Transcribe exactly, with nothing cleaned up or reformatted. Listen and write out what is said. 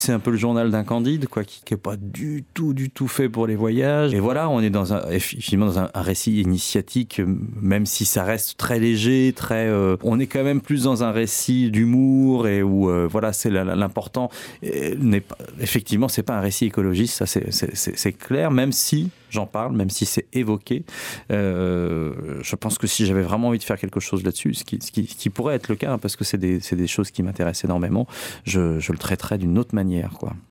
C'est un peu le journal d'un Candide, quoi, qui n'est pas du tout, du tout fait pour les voyages. Et voilà, on est dans un, effectivement dans un, un récit initiatique, même si ça reste très léger, très. Euh, on est quand même plus dans un récit d'humour et où, euh, voilà, c'est l'important. N'est pas, effectivement, c'est pas un récit écologiste, ça, c'est, c'est, c'est, c'est clair, même si j'en parle, même si c'est évoqué. Euh, je pense que si j'avais vraiment envie de faire quelque chose là-dessus, ce qui, ce qui, ce qui pourrait être le cas, hein, parce que c'est des, c'est des choses qui m'intéressent énormément, je, je le traiterais d'une autre manière, quoi.